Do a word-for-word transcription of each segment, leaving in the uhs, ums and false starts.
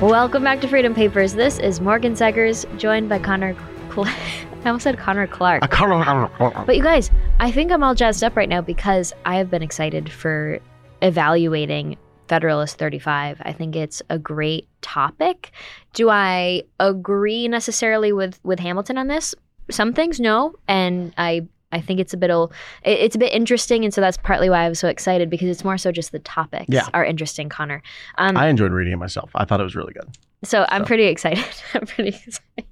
Welcome back to Freedom Papers. This is Morgan Zegers, joined by Connor Cl- I almost said Connor Clark. But you guys, I think I'm all jazzed up right now because I have been excited for evaluating Federalist thirty-five. I think it's a great topic. Do I agree necessarily with, with Hamilton on this? Some things, no. And I I think it's a bit it's a bit interesting, and so that's partly why I was so excited, because it's more so just the topics yeah. are interesting, Connor. Um, I enjoyed reading it myself. I thought it was really good. So I'm so. pretty excited. I'm pretty excited.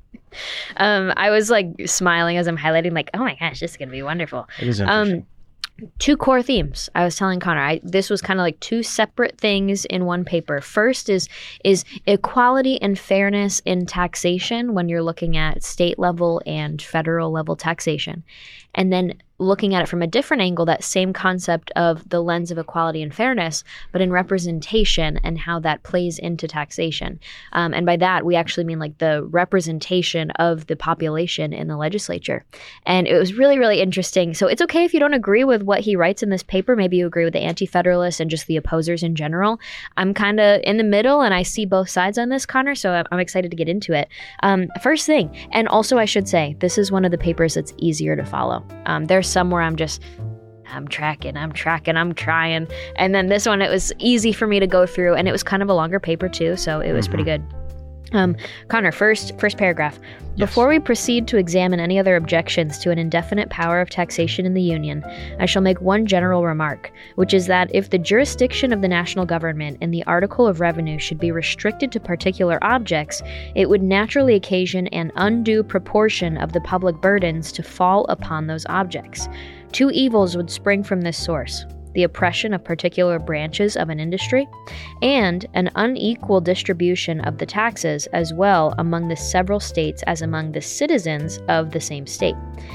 Um, I was like smiling as I'm highlighting, like, oh my gosh, this is going to be wonderful. It is interesting. Um, Two core themes. I was telling Connor, I, this was kind of like two separate things in one paper. First is is equality and fairness in taxation when you're looking at state level and federal level taxation. And then looking at it from a different angle, that same concept of the lens of equality and fairness, but in representation and how that plays into taxation. Um, and by that, we actually mean like the representation of the population in the legislature. And it was really, really interesting. So it's okay if you don't agree with what he writes in this paper. Maybe you agree with the anti-federalists and just the opposers in general. I'm kind of in the middle, and I see both sides on this, Connor, so I'm, I'm excited to get into it. Um, first thing, and also I should say, this is one of the papers that's easier to follow. Um, there's some where I'm just, I'm tracking, I'm tracking, I'm trying. And then this one, it was easy for me to go through, and it was kind of a longer paper too, so it was mm-hmm. pretty good. Um, Connor, first first paragraph. Yes. Before we proceed to examine any other objections to an indefinite power of taxation in the Union, I shall make one general remark, which is that if the jurisdiction of the national government in the article of revenue should be restricted to particular objects, it would naturally occasion an undue proportion of the public burdens to fall upon those objects. Two evils would spring from this source: the oppression of particular branches of an industry, and an unequal distribution of the taxes as well among the several states as among the citizens of the same state.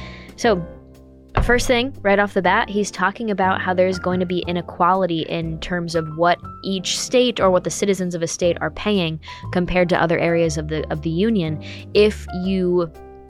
So, first thing, right off the bat, he's talking about how there's going to be inequality in terms of what each state or what the citizens of a state are paying compared to other areas of the of the union if you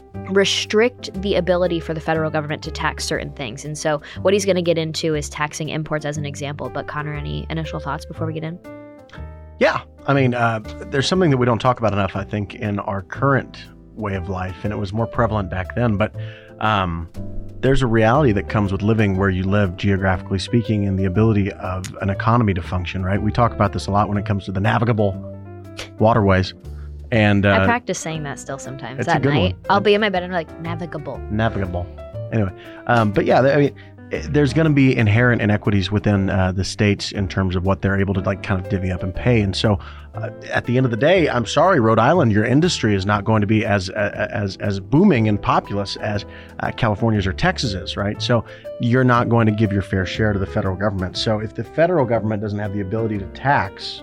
restrict the ability for the federal government to tax certain things. And so what he's going to get into is taxing imports as an example. But Connor, any initial thoughts before we get in? Yeah. I mean, uh, there's something that we don't talk about enough, I think, in our current way of life, and it was more prevalent back then. But um, there's a reality that comes with living where you live, geographically speaking, and the ability of an economy to function, right? We talk about this a lot when it comes to the navigable waterways. And, uh, I practice saying that still sometimes. It's At a good night, one. I'll be in my bed and I'm like, navigable. Navigable. Anyway, um, but yeah, I mean, there's going to be inherent inequities within uh, the states in terms of what they're able to like kind of divvy up and pay. And so uh, at the end of the day, I'm sorry, Rhode Island, your industry is not going to be as uh, as as booming and populous as uh, California's or Texas is, right? So you're not going to give your fair share to the federal government. So if the federal government doesn't have the ability to tax,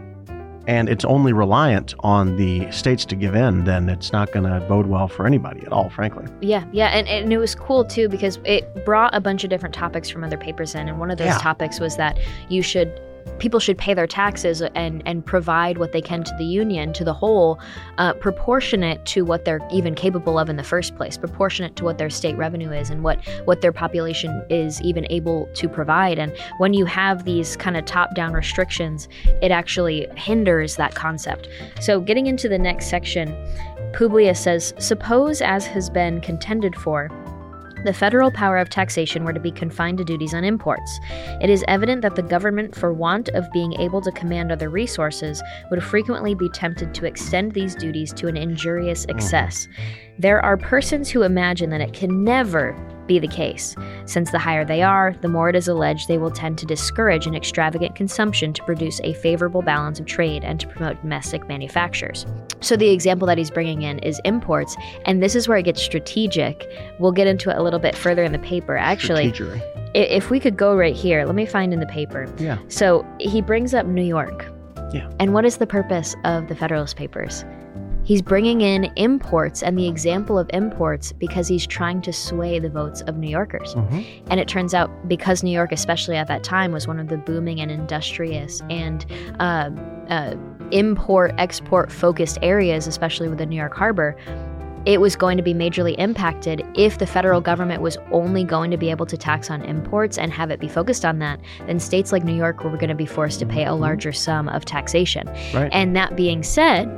and it's only reliant on the states to give in, then it's not going to bode well for anybody at all, frankly. Yeah, yeah, and, and it was cool, too, because it brought a bunch of different topics from other papers in, and one of those yeah. topics was that you should, people should pay their taxes and, and provide what they can to the union, to the whole, uh, proportionate to what they're even capable of in the first place, proportionate to what their state revenue is and what, what their population is even able to provide. And when you have these kind of top-down restrictions, it actually hinders that concept. So getting into the next section, Publius says, suppose, as has been contended for, the federal power of taxation were to be confined to duties on imports. It is evident that the government, for want of being able to command other resources, would frequently be tempted to extend these duties to an injurious excess. There are persons who imagine that it can never be the case, since the higher they are, the more it is alleged they will tend to discourage an extravagant consumption to produce a favorable balance of trade and to promote domestic manufactures. So the example that he's bringing in is imports, and this is where it gets strategic. We'll get into it a little bit further in the paper. Actually, if we could go right here, let me find in the paper. Yeah. So he brings up New York. Yeah. And what is the purpose of the Federalist Papers? He's bringing in imports and the example of imports because he's trying to sway the votes of New Yorkers. Mm-hmm. And it turns out because New York, especially at that time, was one of the booming and industrious and uh, uh, import-export focused areas, especially with the New York Harbor, it was going to be majorly impacted if the federal government was only going to be able to tax on imports and have it be focused on that. Then states like New York were going to be forced to pay a larger sum of taxation. Right. And that being said,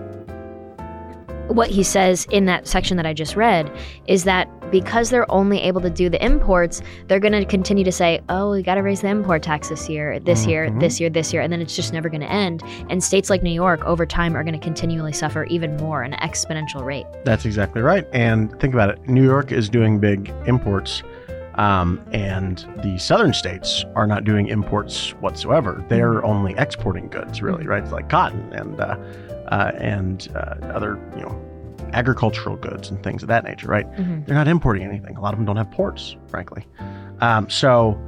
what he says in that section that I just read is that because they're only able to do the imports, they're going to continue to say, oh, we got to raise the import tax this year, this Mm-hmm. year, this year, this year, and then it's just never going to end. And states like New York over time are going to continually suffer even more at an exponential rate. That's exactly right. And think about it. New York is doing big imports, um, and the southern states are not doing imports whatsoever. They're only exporting goods, really, right? It's like cotton and uh, uh, and uh, other, you know, agricultural goods and things of that nature, right? Mm-hmm. They're not importing anything. A lot of them don't have ports, frankly. Um, so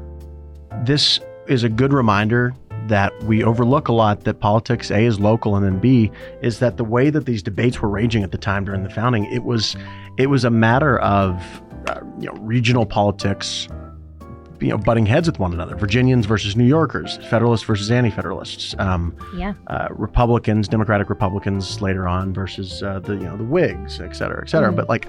this is a good reminder that we overlook a lot, that politics, A, is local, and then B, is that the way that these debates were raging at the time during the founding, it was it was a matter of uh, you know, regional politics, you know, butting heads with one another. Virginians versus New Yorkers, Federalists versus Anti-Federalists, um, Yeah. uh, Republicans, Democratic Republicans later on versus uh, the you know the Whigs, et cetera, et cetera. Mhm. But like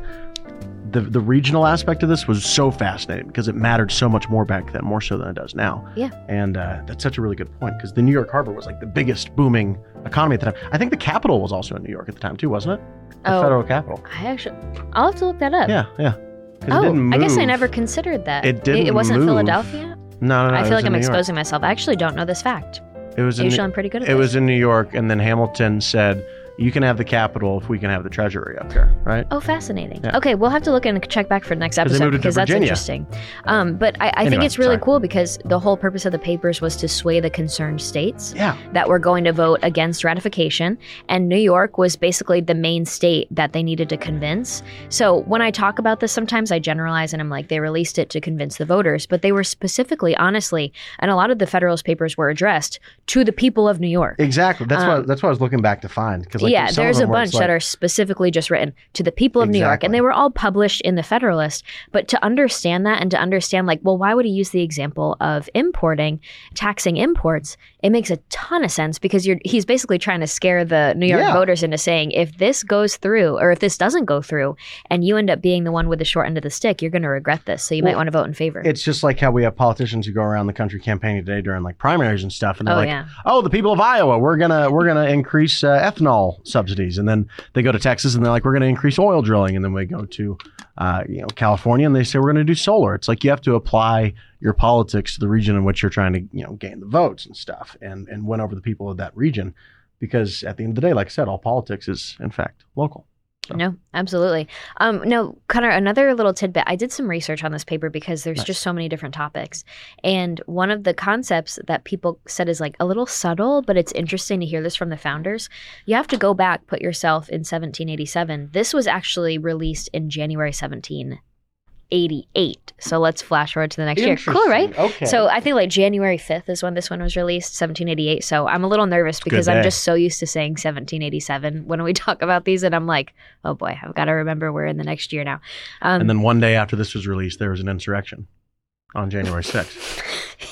the the regional aspect of this was so fascinating because it mattered so much more back then, more so than it does now. Yeah. And uh, that's such a really good point because the New York Harbor was like the biggest booming economy at the time. I think the capital was also in New York at the time too, wasn't it? The Oh. federal capital. I actually, I'll have to look that up. Yeah, yeah. 'Cause Oh, it didn't I guess I move. never considered that. It didn't It wasn't move. Philadelphia? No, no, no. I it feel was like I'm in New York. exposing myself. I actually don't know this fact. It was in Usually New- I'm pretty good at It this. was in New York, and then Hamilton said, "You can have the capital if we can have the treasury up here," right? Oh, fascinating. Yeah. Okay, we'll have to look and check back for the next 'Cause they episode moved it to because that's Virginia. interesting. Um, but I, I think Anyway, it's really sorry. cool because the whole purpose of the papers was to sway the concerned states Yeah. that were going to vote against ratification. And New York was basically the main state that they needed to convince. So when I talk about this, sometimes I generalize and I'm like, they released it to convince the voters, but they were specifically, honestly, and a lot of the Federalist Papers were addressed to the people of New York. Exactly. That's Um, what that's what I was looking back to find. Because like, yeah, some of there's a them were bunch just like, that are specifically just written to the people of New York, Exactly. and they were all published in the Federalist. But to understand that and to understand, like, well, why would he use the example of importing, taxing imports? It makes a ton of sense because you're he's basically trying to scare the New York Yeah. voters into saying, if this goes through, or if this doesn't go through, and you end up being the one with the short end of the stick, you're going to regret this. So you might Well, want to vote in favor. It's just like how we have politicians who go around the country campaigning today during like primaries and stuff, and they're Oh, like, yeah. "Oh, the people of Iowa, we're gonna we're gonna increase uh, ethanol subsidies," and then they go to Texas and they're like, "We're gonna increase oil drilling," and then we go to uh, you know California and they say we're gonna do solar. It's like you have to apply your politics to the region in which you're trying to you know gain the votes and stuff, and and win over the people of that region, because at the end of the day, like I said, all politics is in fact local. So. No, absolutely. Um, no, Connor, another little tidbit. I did some research on this paper because there's Nice. just so many different topics. And one of the concepts that people said is like a little subtle, but it's interesting to hear this from the founders. You have to go back, put yourself in seventeen eighty-seven. This was actually released in January seventeen eighty-eight. So let's flash forward to the next year. Cool, right? Okay. So I think like January fifth is when this one was released, seventeen eighty-eight. So I'm a little nervous because Good I'm day. just so used to saying seventeen eighty-seven when we talk about these. And I'm like, oh boy, I've got to remember we're in the next year now. Um, and then one day after this was released, there was an insurrection on January sixth.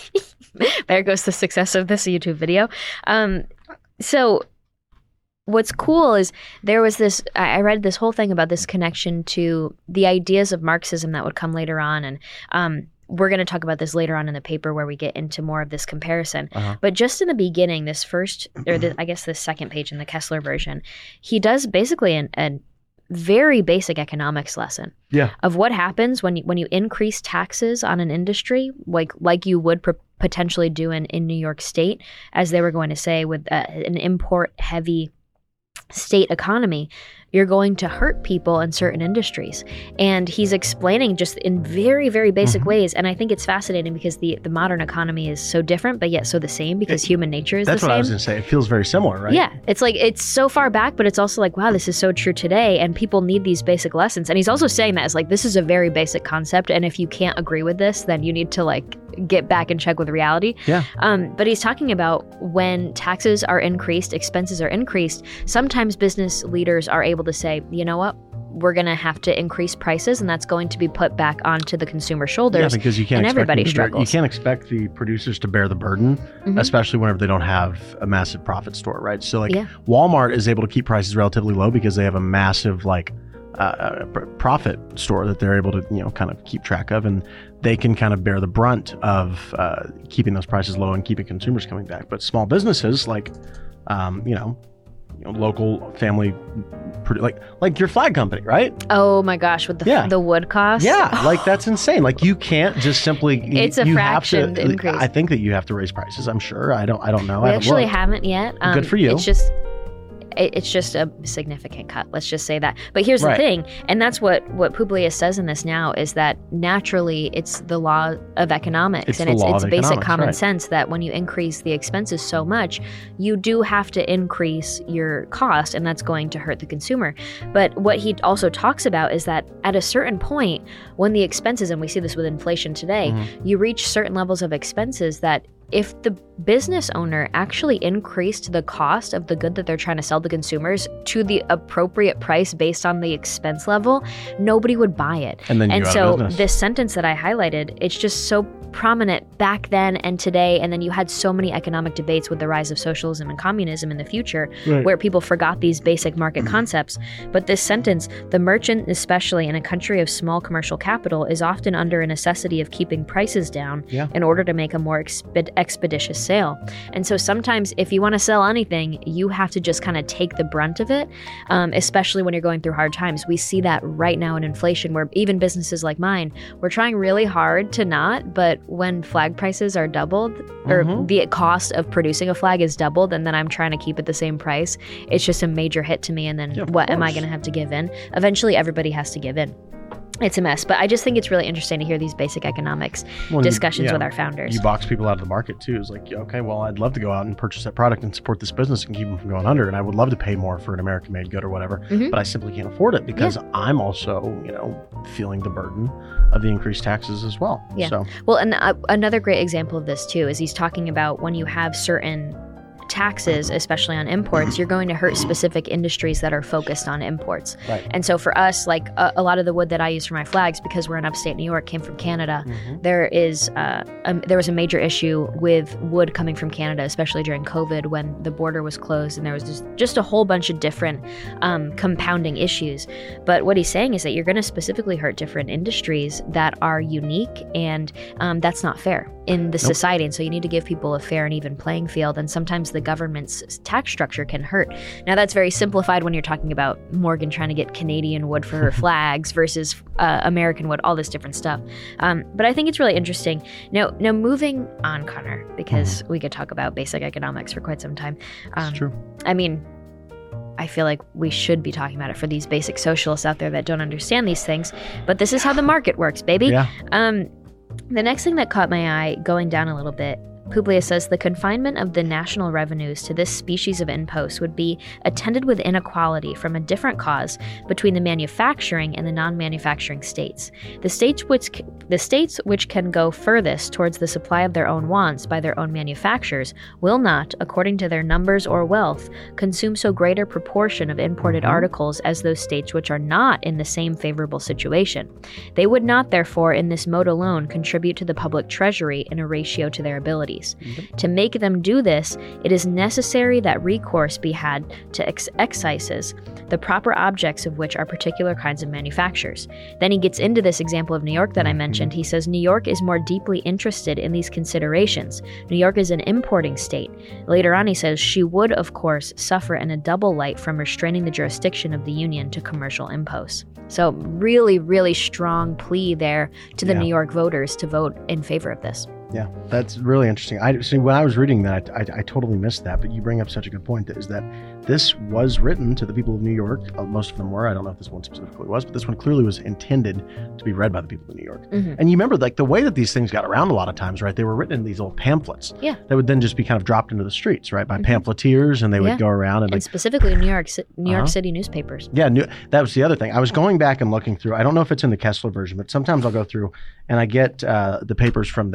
there goes the success of this YouTube video. Um, so what's cool is there was this, I I read this whole thing about this connection to the ideas of Marxism that would come later on. And um, we're going to talk about this later on in the paper where we get into more of this comparison. Uh-huh. But just in the beginning, this first, or the, I guess the second page in the Kessler version, he does basically an, a very basic economics lesson Yeah. of what happens when you, when you increase taxes on an industry, like like you would pr- potentially do in, in New York State, as they were going to say with uh, an import-heavy state economy. You're going to hurt people in certain industries. And he's explaining just in very, very basic Mhm. ways. And I think it's fascinating because the, the modern economy is so different, but yet so the same because It- human nature is That's the what same. I was going to say. It feels very similar, right? Yeah, it's like it's so far back, but it's also like, wow, this is so true today, and people need these basic lessons. And he's also saying that as like this is a very basic concept, and if you can't agree with this, then you need to like get back and check with reality. Yeah. Um, but he's talking about when taxes are increased, expenses are increased. Sometimes business leaders are able to say, you know what, we're going to have to increase prices, and that's going to be put back onto the consumer Yeah, shoulders. because you can't and expect everybody them to bear- struggles. You can't expect the producers to bear the burden, Mhm. especially whenever they don't have a massive profit store, right? So like Yeah. Walmart is able to keep prices relatively low because they have a massive like uh, a profit store that they're able to, you know, kind of keep track of, and they can kind of bear the brunt of uh, keeping those prices low and keeping consumers coming back. But small businesses like, um, you know, you know, local family, like like your flag company, right? Oh my gosh, with the Yeah. the wood cost. Yeah, like that's insane. Like you can't just simply. It's a you fraction have to, increase. I think that you have to raise prices. I'm sure. I don't. I don't know. We I haven't actually looked. haven't yet. Um, Good for you. It's just, it, it's just a significant cut. Let's just say that. But here's Right. the thing, and that's what what Publius says in this now is that naturally it's the law of economics, It's and the it's law it's of basic economics, common right. sense that when you increase the expenses so much, you do have to increase your cost, and that's going to hurt the consumer. But what he also talks about is that at a certain point, when the expenses, and we see this with inflation today, Mhm. you reach certain levels of expenses that if the business owner actually increased the cost of the good that they're trying to sell to consumers to the appropriate price based on the expense level, nobody would buy it. And then you And go out so of business. this sentence that I highlighted, it's just so prominent back then and today. And then you had so many economic debates with the rise of socialism and communism in the future, Right. where people forgot these basic market concepts. But this sentence, the merchant, especially in a country of small commercial capital, is often under a necessity of keeping prices down Yeah. in order to make a more exped- expeditious sale. And so sometimes if you want to sell anything, you have to just kind of take the brunt of it, um, especially when you're going through hard times. We see that right now in inflation, where even businesses like mine, we're trying really hard to not, but when flag prices are doubled, or Mhm. the cost of producing a flag is doubled, and then I'm trying to keep it the same price, it's just a major hit to me. And then Yeah, of what am I course. going to have to give in? Eventually, everybody has to give in. It's a mess, but I just think it's really interesting to hear these basic economics Well, you- discussions yeah, with our founders. You box people out of the market too. It's like, yeah, okay, well, I'd love to go out and purchase that product and support this business and keep them from going under, and I would love to pay more for an American-made good or whatever, Mhm. but I simply can't afford it because I'm also, you know, feeling the burden of the increased taxes as well. Yeah. So Well, and uh, another great example of this too is he's talking about when you have certain taxes, especially on imports, you're going to hurt specific industries that are focused on imports. Right. And so for us, like a, a lot of the wood that I use for my flags, because we're in upstate New York, came from Canada. Mhm. There is uh, um, there was a major issue with wood coming from Canada, especially during COVID when the border was closed, and there was just, just a whole bunch of different um, compounding issues. But what he's saying is that you're going to specifically hurt different industries that are unique, and um, that's not fair in the Nope. society. And so you need to give people a fair and even playing field. And sometimes the government's tax structure can hurt. Now that's very simplified when you're talking about Morgan trying to get Canadian wood for her flags versus uh, American wood, all this different stuff. Um, but I think it's really interesting. Now, now moving on, Connor, because we could talk about basic economics for quite some time. Um, it's true. I mean, I feel like we should be talking about it for these basic socialists out there that don't understand these things. But this is how the market works, baby. Yeah. Um, the next thing that caught my eye, going down a little bit, Publius says the confinement of the national revenues to this species of impost would be attended with inequality from a different cause between the manufacturing and the non-manufacturing states. The states which the states which can go furthest towards the supply of their own wants by their own manufacturers will not, according to their numbers or wealth, consume so great a proportion of imported Mhm. articles as those states which are not in the same favorable situation. They would not, therefore, in this mode alone, contribute to the public treasury in a ratio to their abilities. To make them do this, it is necessary that recourse be had to ex- excises, the proper objects of which are particular kinds of manufactures. Then he gets into this example of New York that I mentioned. He says New York is more deeply interested in these considerations. New York is an importing state. Later on, he says she would, of course, suffer in a double light from restraining the jurisdiction of the Union to commercial imposts. So really, really strong plea there to the Yeah. New York voters to vote in favor of this. Yeah, that's really interesting. I see. When I was reading that, I, I totally missed that. But you bring up such a good point. That is that this was written to the people of New York. Uh, most of them were. I don't know if this one specifically was, but this one clearly was intended to be read by the people of New York. Mhm. And you remember, like the way that these things got around a lot of times, right? They were written in these little pamphlets. Yeah. That would then just be kind of dropped into the streets, right, by Mhm. pamphleteers, and they would Yeah. go around and And like. specifically New York, Ci- New York Uh-huh. City newspapers. Yeah, new, that was the other thing. I was going back and looking through. I don't know if it's in the Kessler version, but sometimes I'll go through and I get uh, the papers from the Avalon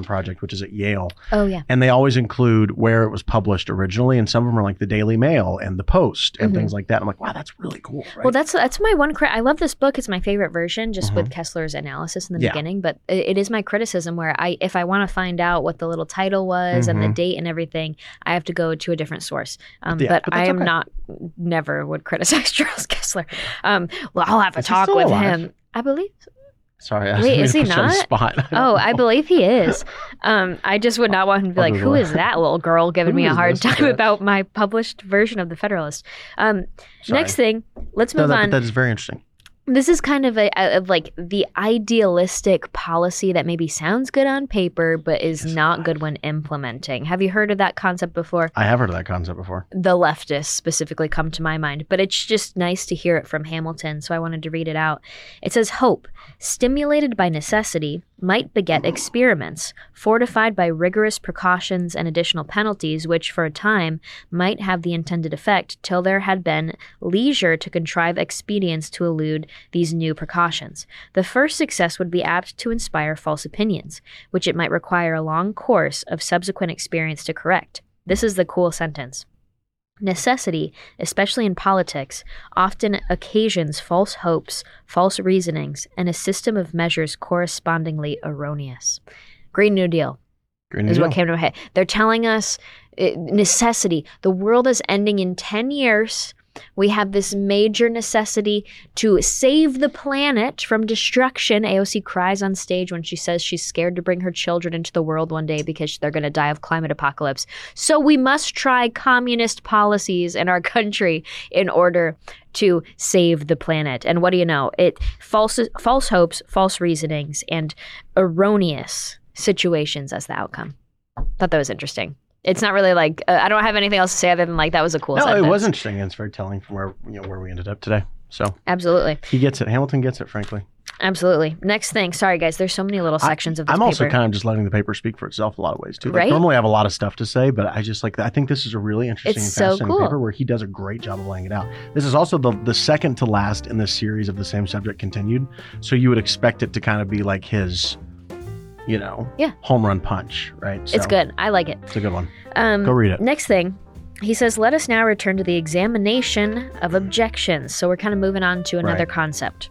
Lexicon Project, which is at Yale. Oh, yeah. And they always include where it was published originally. And some of them are like the Daily Mail and the Post and Mhm. things like that. I'm like, wow, that's really cool. Right? Well, that's that's my one. Cri- I love this book. It's my favorite version, just Mhm. with Kessler's analysis in the Yeah. beginning. But it, it is my criticism where I, if I want to find out what the little title was and the Mhm. date and everything, I have to go to a different source. Um, Yeah, but but I that's am okay. not, never would criticize Charles Kessler. Um, well, I'll have a Is he talk still with alive? him. I believe. Sorry. I Wait, didn't is he put you on the not? Spot. I don't Oh, I know. believe he is. Um, I just would not want him to be I'll like, Google who it. is that little girl giving Who me a is hard this? time Yeah. about my published version of the Federalist? Um, Sorry. next thing, let's No, move that, on. but that is very interesting. This is kind of a, a of like the idealistic policy that maybe sounds good on paper, but is Yes. not good when implementing. Have you heard of that concept before? I have heard of that concept before. The leftists specifically come to my mind, but it's just nice to hear it from Hamilton, so I wanted to read it out. It says, hope, stimulated by necessity, might beget experiments, fortified by rigorous precautions and additional penalties, which for a time might have the intended effect till there had been leisure to contrive expedients to elude these new precautions. The first success would be apt to inspire false opinions, which it might require a long course of subsequent experience to correct. This is the cool sentence. Necessity, especially in politics, often occasions false hopes, false reasonings, and a system of measures correspondingly erroneous. Green New Deal Green is New what Deal. came to my head. They're telling us uh, necessity. The world is ending in ten years. We have this major necessity to save the planet from destruction. A O C cries on stage when she says she's scared to bring her children into the world one day because they're going to die of climate apocalypse. So we must try communist policies in our country in order to save the planet. And what do you know? It false false hopes, false reasonings, and erroneous situations as the outcome. Thought that was interesting. It's not really like uh, I don't have anything else to say other than like that was a cool No, sentence. it was interesting. And it's very telling from where you know where we ended up today. So Absolutely. he gets it. Hamilton gets it, frankly. Absolutely. Next thing. Sorry, guys. There's so many little sections of this I'm paper. also kind of just letting the paper speak for itself a lot of ways too. Like, Right? normally I have a lot of stuff to say, but I just like I think this is a really interesting It's and so fascinating cool. paper where he does a great job of laying it out. This is also the the second to last in this series of the same subject continued. So you would expect it to kind of be like his, you know, Yeah. home run punch, right? It's So, good. I like it. It's a good one. Um, Go read it. Next thing. He says, let us now return to the examination of objections. So we're kind of moving on to another Right. concept.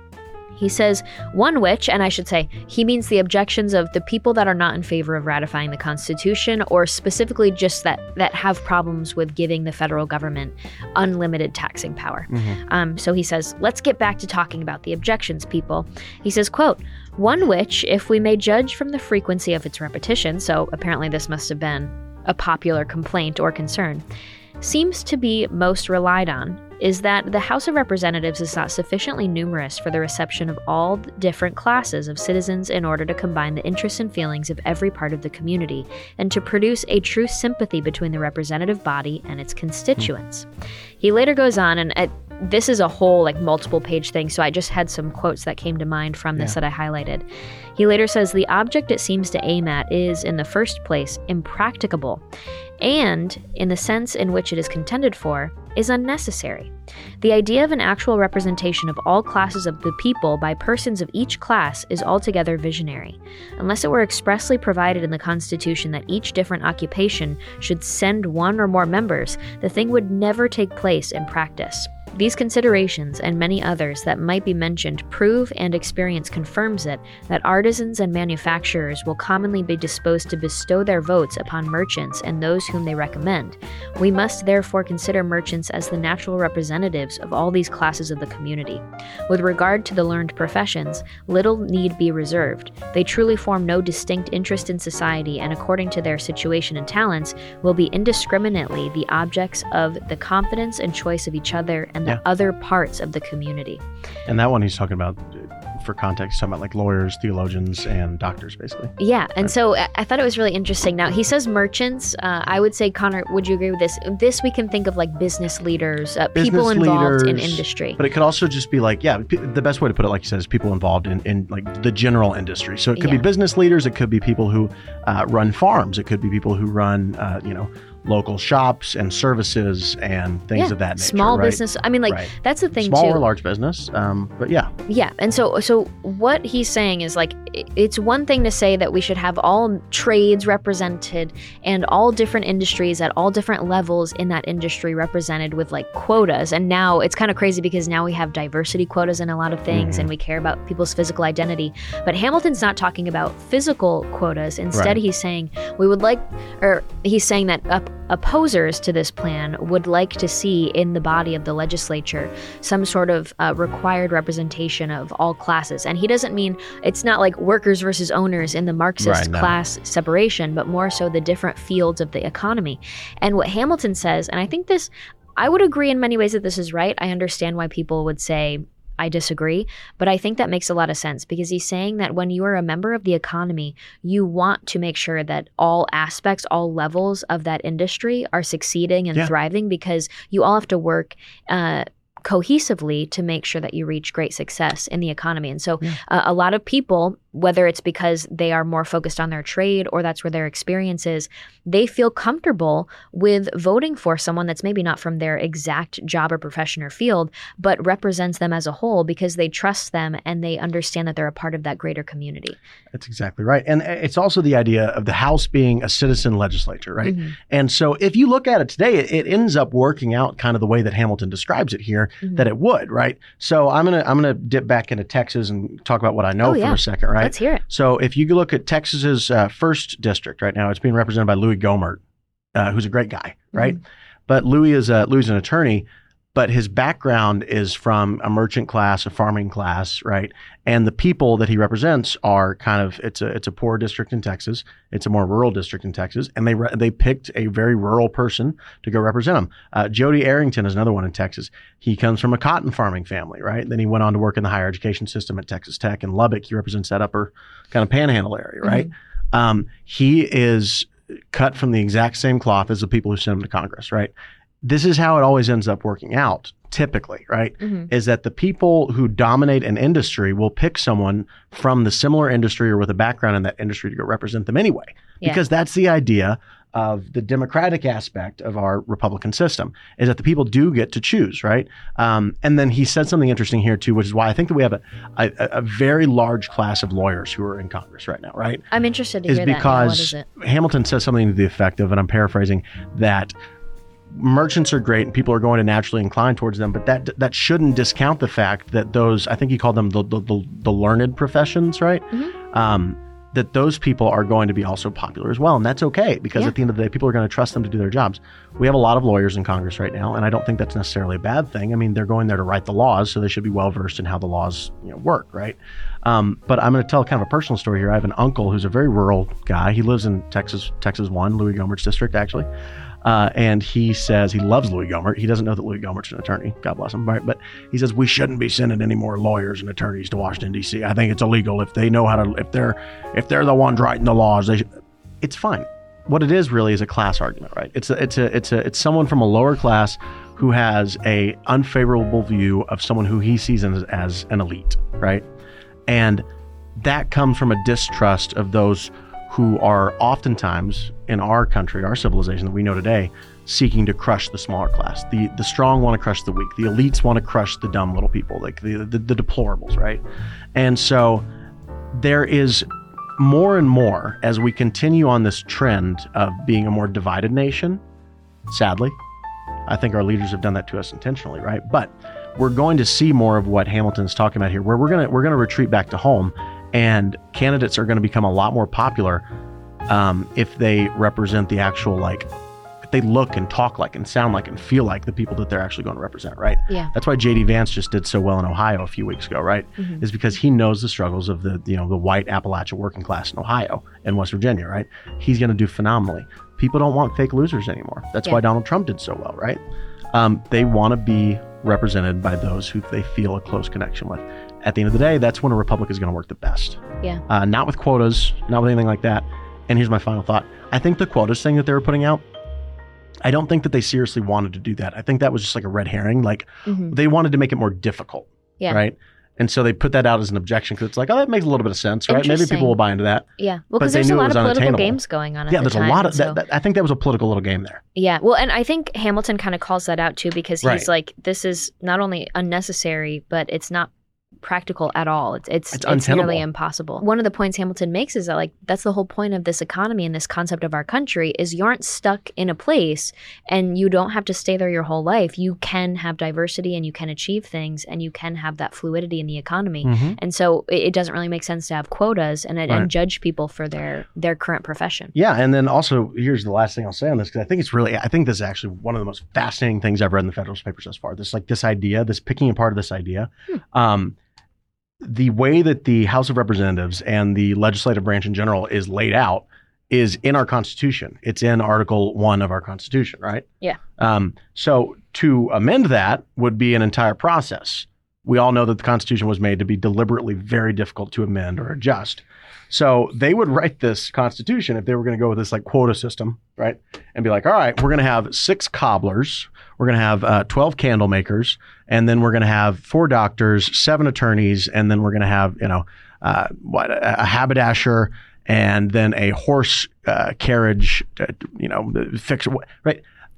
He says, one which, and I should say, he means the objections of the people that are not in favor of ratifying the Constitution, or specifically just that, that have problems with giving the federal government unlimited taxing power. Mhm. Um, so he says, let's get back to talking about the objections, people. He says, quote, one which, if we may judge from the frequency of its repetition, so apparently this must have been a popular complaint or concern, seems to be most relied on, is that the House of Representatives is not sufficiently numerous for the reception of all different classes of citizens in order to combine the interests and feelings of every part of the community and to produce a true sympathy between the representative body and its constituents. He later goes on, and uh, this is a whole like multiple page thing, so I just had some quotes that came to mind from this Yeah. that I highlighted. He later says, the object it seems to aim at is, in the first place, impracticable, and, in the sense in which it is contended for, is unnecessary. The idea of an actual representation of all classes of the people by persons of each class is altogether visionary. Unless it were expressly provided in the Constitution that each different occupation should send one or more members, the thing would never take place in practice. These considerations, and many others that might be mentioned, prove, and experience confirms it, that artisans and manufacturers will commonly be disposed to bestow their votes upon merchants and those whom they recommend. We must therefore consider merchants as the natural representatives of all these classes of the community. With regard to the learned professions, little need be reserved. They truly form no distinct interest in society, and according to their situation and talents, will be indiscriminately the objects of the confidence and choice of each other and the Yeah. other parts of the community. And that one he's talking about, for context, he's talking about like lawyers, theologians, and doctors, basically. Yeah, and so I- I thought it was really interesting. Now, he says merchants. Uh, I would say, Connor, would you agree with this? This we can think of like business leaders, uh, people Business involved in leaders, industry. But it could also just be like, yeah, p- the best way to put it, like you said, is people involved in, in like the general industry. So it could Yeah. be business leaders. It could be people who uh, run farms. It could be people who run, uh, you know, local shops and services and things yeah, of that nature. Small right? business. I mean, like Right. that's the thing Small too. or large business, um, but yeah. Yeah, and so so what he's saying is like i- it's one thing to say that we should have all trades represented and all different industries at all different levels in that industry represented with like quotas. And now it's kind of crazy because now we have diversity quotas in a lot of things, Mhm. and we care about people's physical identity. But Hamilton's not talking about physical quotas. Instead, Right. he's saying we would like, or he's saying that up, opposers to this plan would like to see in the body of the legislature some sort of uh, required representation of all classes. And he doesn't mean it's not like workers versus owners in the Marxist Right, no. class separation, but more so the different fields of the economy. And what Hamilton says, and I think this, I would agree in many ways that this is right. I understand why people would say, I disagree, but I think that makes a lot of sense because he's saying that when you are a member of the economy, you want to make sure that all aspects, all levels of that industry are succeeding and Yeah. thriving because you all have to work uh, cohesively to make sure that you reach great success in the economy. And so Yeah. uh, a lot of people, whether it's because they are more focused on their trade or that's where their experience is, they feel comfortable with voting for someone that's maybe not from their exact job or profession or field, but represents them as a whole because they trust them and they understand that they're a part of that greater community. That's exactly right. And it's also the idea of the House being a citizen legislature, right? Mhm. And so if you look at it today, it, it ends up working out kind of the way that Hamilton describes it here, Mhm. that it would, right? So I'm going to I'm going to dip back into Texas and talk about what I know Oh, for yeah. a second, right? Let's hear it. So if you look at Texas's uh, first district right now, it's being represented by Louis Gohmert, uh, who's a great guy, right? But Louis is a, Louis is an attorney, but his background is from a merchant class, a farming class, right? And the people that he represents are kind of it's a it's a poor district in Texas, it's a more rural district in Texas, and they re- they picked a very rural person to go represent them. Uh, Jody Arrington is another one in Texas. He comes from a cotton farming family, right? Then he went on to work in the higher education system at Texas Tech in Lubbock. He represents that upper kind of panhandle area, right? Um, he is cut from the exact same cloth as the people who sent him to Congress, right? This is how it always ends up working out, typically, right? Mhm. Is that the people who dominate an industry will pick someone from the similar industry or with a background in that industry to go represent them anyway. Yeah. Because that's the idea of the democratic aspect of our Republican system, is that the people do get to choose, right? Um, and then he said something interesting here too, which is why I think that we have a, a, a very large class of lawyers who are in Congress right now, right? I'm interested to Is hear that. now. What is because it? Hamilton says something to the effect of, and I'm paraphrasing, that merchants are great and people are going to naturally incline towards them, but that that shouldn't discount the fact that those, I think he called them the the, the, the learned professions, right? Mhm. Um, that those people are going to be also popular as well. And that's okay, because Yeah. at the end of the day, people are going to trust them to do their jobs. We have a lot of lawyers in Congress right now, and I don't think that's necessarily a bad thing. I mean, they're going there to write the laws, so they should be well-versed in how the laws, you know, work, right? Um, but I'm going to tell kind of a personal story here. I have an uncle who's a very rural guy. He lives in Texas, Texas one, Louis Gohmert's district, actually. Uh, and he says he loves Louis Gohmert. He doesn't know that Louis Gohmert's an attorney. God bless him. Right? But he says we shouldn't be sending any more lawyers and attorneys to Washington, D C. I think it's illegal if they know how to. If they're if they're the ones writing the laws, they should. It's fine. What it is really is a class argument, right? It's a, it's a it's a it's someone from a lower class who has a unfavorable view of someone who he sees as, as an elite, right? And that comes from a distrust of those who are oftentimes in our country, our civilization that we know today, seeking to crush the smaller class. The the strong want to crush the weak. The elites want to crush the dumb little people, like the, the, the deplorables, right? And so there is more and more, as we continue on this trend of being a more divided nation, sadly, I think our leaders have done that to us intentionally, right? But we're going to see more of what Hamilton's talking about here, where we're gonna we're gonna retreat back to home, and candidates are going to become a lot more popular um, if they represent the actual, like, if they look and talk like and sound like and feel like the people that they're actually going to represent, right? Yeah. That's why J D Vance just did so well in Ohio a few weeks ago, right? Mhm. Is because he knows the struggles of the, you know, the white Appalachia working class in Ohio and West Virginia, right? He's going to do phenomenally. People don't want fake losers anymore. That's Yeah. why Donald Trump did so well, right? Um, they want to be represented by those who they feel a close connection with. At the end of the day, that's when a republic is going to work the best. Yeah. Uh, not with quotas, not with anything like that. And here's my final thought. I think the quotas thing that they were putting out, I don't think that they seriously wanted to do that. I think that was just like a red herring. Like, Mhm. they wanted to make it more difficult, Yeah. right? And so they put that out as an objection because it's like, oh, that makes a little bit of sense, right? Maybe Interesting. people will buy into that. Yeah. Well, But because they there's a knew it lot was of political unattainable. games going on at Yeah, the there's time. a lot of and so- that, that. I think that was a political little game there. Yeah. Well, and I think Hamilton kind of calls that out too because he's Right. like, this is not only unnecessary, but it's not practical at all. It's it's, It's it's untenable. nearly impossible. One of the points Hamilton makes is that like that's the whole point of this economy and this concept of our country is you aren't stuck in a place and you don't have to stay there your whole life. You can have diversity and you can achieve things and you can have that fluidity in the economy. Mhm. And so it, it doesn't really make sense to have quotas and, Right. and judge people for their their current profession. Yeah, and then also here's the last thing I'll say on this because I think it's really I think this is actually one of the most fascinating things I've read in the Federalist Papers thus far. This like this idea, this picking apart of this idea. Hmm. Um, the way that the House of Representatives and the legislative branch in general is laid out is in our Constitution. It's in Article One of our Constitution, right? Yeah. Um, so to amend that would be an entire process. We all know that the Constitution was made to be deliberately very difficult to amend or adjust. So they would write this Constitution if they were going to go with this like quota system, right? And be like, all right, we're going to have six cobblers, we're going to have uh, twelve candle makers, and then we're going to have four doctors, seven attorneys, and then we're going to have, you know, uh, what a, a haberdasher, and then a horse uh, carriage, uh, you know, fix right.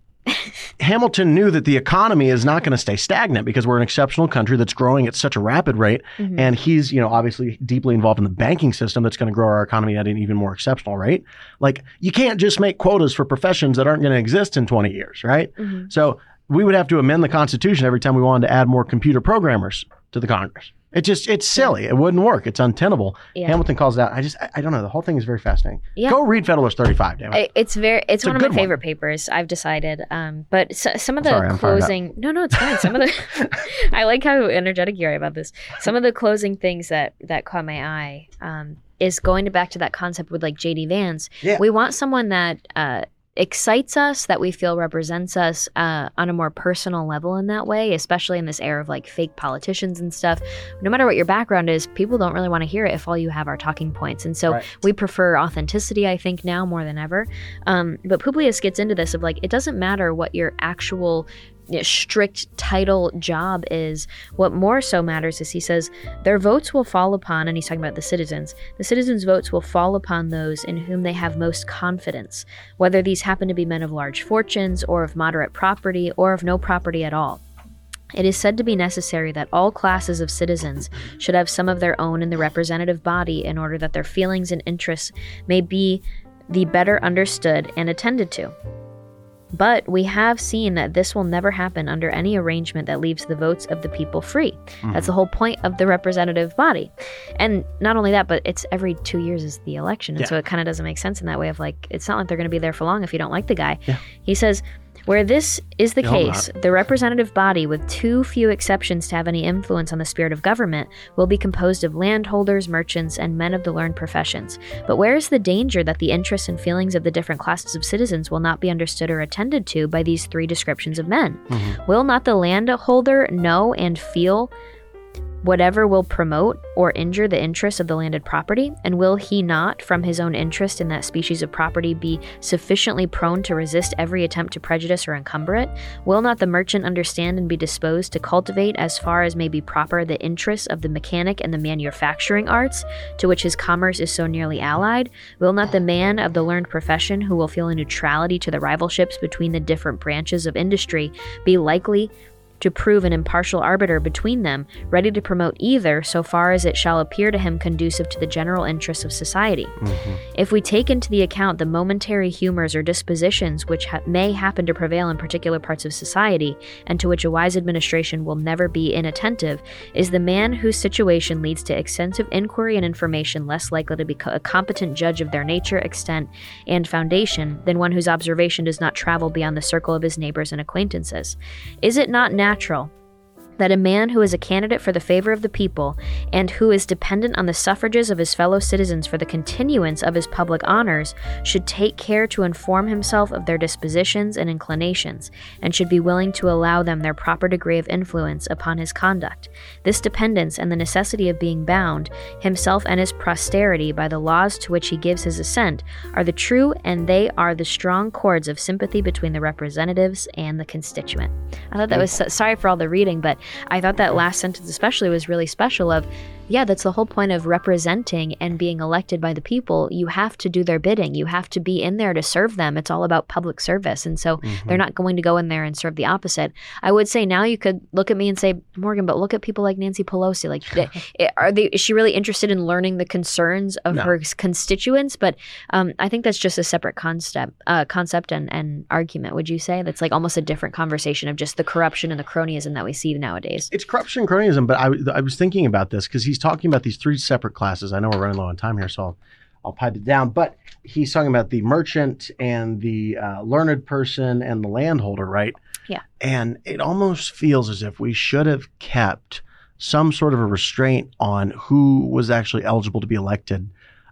Hamilton knew that the economy is not going to stay stagnant because we're an exceptional country that's growing at such a rapid rate. Mhm. And he's, you know, obviously deeply involved in the banking system that's going to grow our economy at an even more exceptional rate. Like, you can't just make quotas for professions that aren't going to exist in twenty years, right? Mhm. So we would have to amend the Constitution every time we wanted to add more computer programmers to the Congress. It just, it's silly. It wouldn't work. It's untenable. Yeah. Hamilton calls it out. I just, I, I don't know. The whole thing is very fascinating. Yeah. Go read Federalist thirty-five, damn it. I- It's very. It's, It's a one of my good one. favorite papers. I've decided. Um, but s some of the Sorry, I'm fired up. closing. No, no, it's fine. Some of the. I like how energetic you are about this. Some of the closing things that that caught my eye um, is going to back to that concept with like J D Vance. Yeah. We want someone that uh, excites us, that we feel represents us uh, on a more personal level in that way, especially in this era of like fake politicians and stuff. No matter what your background is, people don't really want to hear it if all you have are talking points. And so Right. we prefer authenticity, I think, now more than ever. Um, but Publius gets into this of like, it doesn't matter what your actual you know, strict title job is. What more so matters is he says their votes will fall upon, and he's talking about the citizens, the citizens' votes will fall upon those in whom they have most confidence, whether these happen to be men of large fortunes or of moderate property or of no property at all. It is said to be necessary that all classes of citizens should have some of their own in the representative body in order that their feelings and interests may be the better understood and attended to. But we have seen that this will never happen under any arrangement that leaves the votes of the people free. Mm-hmm. That's the whole point of the representative body. And not only that, but it's every two years is the election. And Yeah. so it kind of doesn't make sense in that way of like, it's not like they're going to be there for long if you don't like the guy. Yeah. He says, where this is the You hope case, the representative body, with too few exceptions to have any influence on the spirit of government, will be composed of landholders, merchants, and men of the learned professions. But where is the danger that the interests and feelings of the different classes of citizens will not be understood or attended to by these three descriptions of men? Mhm. Will not the landholder know and feel whatever will promote or injure the interests of the landed property? And will he not, from his own interest in that species of property, be sufficiently prone to resist every attempt to prejudice or encumber it? Will not the merchant understand and be disposed to cultivate, as far as may be proper, the interests of the mechanic and the manufacturing arts, to which his commerce is so nearly allied? Will not the man of the learned profession, who will feel a neutrality to the rivalships between the different branches of industry, be likely to prove an impartial arbiter between them, ready to promote either so far as it shall appear to him conducive to the general interests of society? Mhm. If we take into the account the momentary humors or dispositions which ha- may happen to prevail in particular parts of society, and to which a wise administration will never be inattentive, is the man whose situation leads to extensive inquiry and information less likely to be co- a competent judge of their nature, extent, and foundation than one whose observation does not travel beyond the circle of his neighbors and acquaintances? Is it not natural that a man who is a candidate for the favor of the people, and who is dependent on the suffrages of his fellow citizens for the continuance of his public honors, should take care to inform himself of their dispositions and inclinations, and should be willing to allow them their proper degree of influence upon his conduct? This dependence and the necessity of being bound, himself and his posterity, by the laws to which he gives his assent, are the true, and they are the strong cords of sympathy between the representatives and the constituent. I thought that was so, sorry for all the reading, but I thought that last sentence especially was really special of, yeah, that's the whole point of representing and being elected by the people. You have to do their bidding. You have to be in there to serve them. It's all about public service. And so Mm-hmm. they're not going to go in there and serve the opposite. I would say now you could look at me and say, Morgan, but look at people like Nancy Pelosi. Like, they- are they, is she really interested in learning the concerns of No. her constituents? But um, I think that's just a separate concept, uh, concept and, and argument, would you say? That's like almost a different conversation of just the corruption and the cronyism that we see nowadays. It's corruption and cronyism, but I, w- I was thinking about this because he's talking about these three separate classes. I know we're running low on time here, so I'll, I'll pipe it down. But he's talking about the merchant and the uh, learned person and the landholder, right? Yeah. And it almost feels as if we should have kept some sort of a restraint on who was actually eligible to be elected.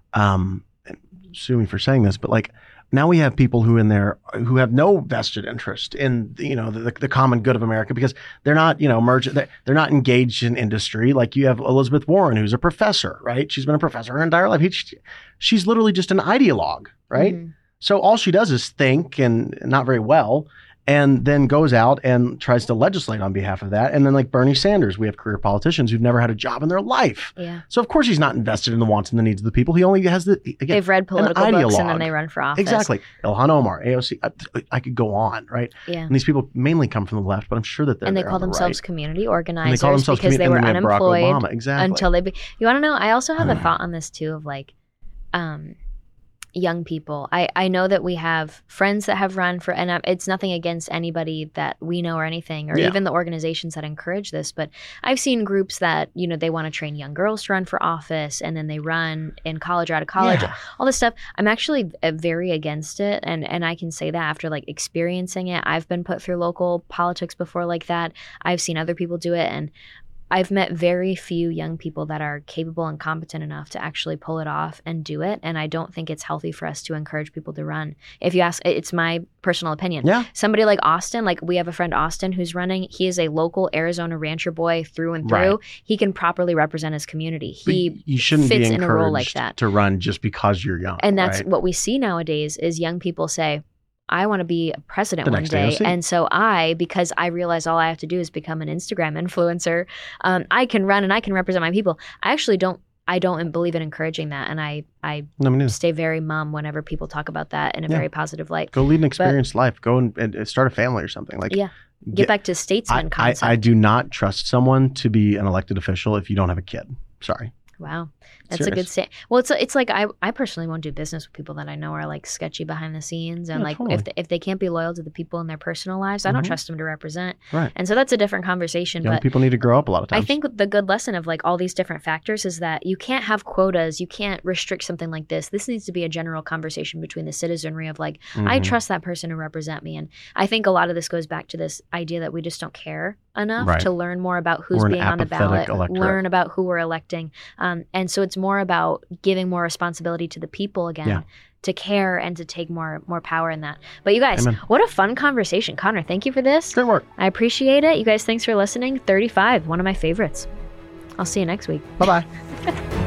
Um, sue me for saying this, but like, now we have people who in there who have no vested interest in, you know, the, the common good of America because they're not, you know, merged, they're not engaged in industry. Like you have Elizabeth Warren, who's a professor, right? She's been a professor her entire life. He, she's literally just an ideologue, right? Mm-hmm. So all she does is think, and not very well, and then goes out and tries to legislate on behalf of that. And then like Bernie Sanders, we have career politicians who've never had a job in their life. Yeah. So of course he's not invested in the wants and the needs of the people. He only has the, again, They've read political an books and ideologue. then they run for office. Exactly. Ilhan Omar, A O C. I, I could go on, right? Yeah. And these people mainly come from the left, but I'm sure that they're And they there call on the themselves right. community And organizers they call themselves because commu- they and were then we have Barack unemployed Obama. Exactly. until they. Be- you want to know? I also have a thought on this too of like, um, young people. I, I know that we have friends that have run for, and um, it's nothing against anybody that we know or anything, or Yeah. even the organizations that encourage this. But I've seen groups that, you know, they want to train young girls to run for office, and then they run in college or out of college, Yeah. all this stuff. I'm actually uh, very against it. And, and I can say that after like experiencing it. I've been put through local politics before like that. I've seen other people do it. And I've met very few young people that are capable and competent enough to actually pull it off and do it. And I don't think it's healthy for us to encourage people to run. If you ask, it's my personal opinion. Yeah. Somebody like Austin, like we have a friend Austin who's running. He is a local Arizona rancher boy through and through. Right. He can properly represent his community. But He you shouldn't fits be in a role like encouraged that. to run just because you're young. And that's right? what we see nowadays is young people say, I want to be president The one next day. A O C. And so I, because I realize all I have to do is become an Instagram influencer, um, I can run and I can represent my people. I actually don't, I don't believe in encouraging that. And I, I No, me neither. stay very mum whenever people talk about that in a Yeah. very positive light. Go lead an experienced life. Go and, and start a family or something. Like Yeah. Get back to statesman I, I, concept. I do not trust someone to be an elected official if you don't have a kid. Sorry. Wow. That's a Serious. good sta- Well, it's it's like I, I personally won't do business with people that I know are like sketchy behind the scenes, and Yeah, like totally. if if they can't be loyal to the people in their personal lives, I don't Mhm. trust them to represent. Right. And so that's a different conversation. Young but people need to grow up a lot of times. I think the good lesson of like all these different factors is that you can't have quotas, you can't restrict something like this. This needs to be a general conversation between the citizenry of like, I Mhm. trust that person to represent me. And I think a lot of this goes back to this idea that we just don't care enough Right. to learn more about who's We're an being on the apathetic ballot, electorate. learn about who we're electing. Um, and so it's more about giving more responsibility to the people again. Yeah. To care and to take more more power in that. But you guys, Amen. what a fun conversation. Connor, thank you for this. Great work. I appreciate it. You guys, thanks for listening. thirty-five, one of my favorites. I'll see you next week. Bye bye.